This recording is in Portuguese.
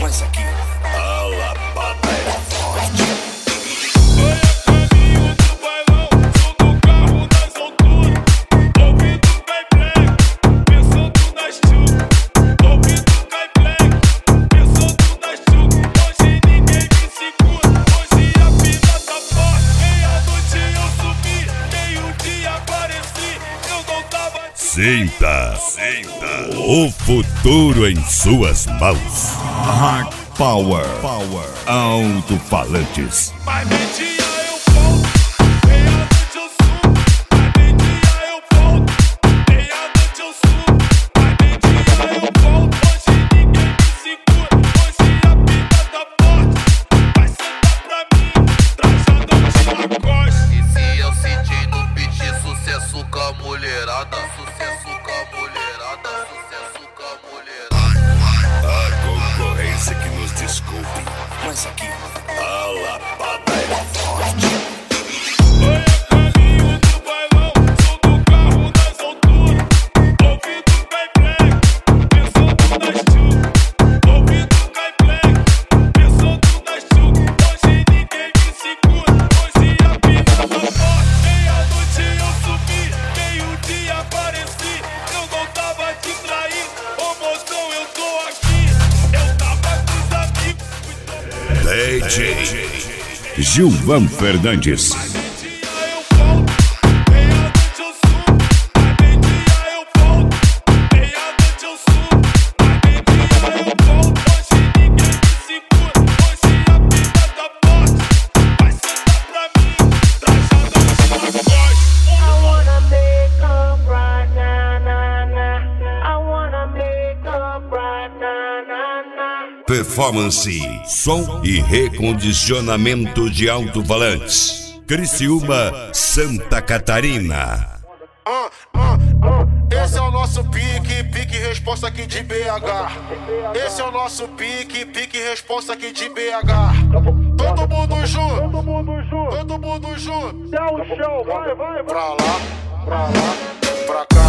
Mas aqui a lapada é forte. Sinta o futuro em suas mãos. Hard Power Alto-Falantes. Mas aqui a lapada é forte. DJ Gilvan Fernandes. Performance, som e recondicionamento de alto-falantes. Criciúma, Santa Catarina. Esse é o nosso pique resposta aqui de BH. Esse é o nosso pique resposta aqui de BH. Todo mundo junto, todo mundo junto. Dá um show, vai. Pra lá, pra cá.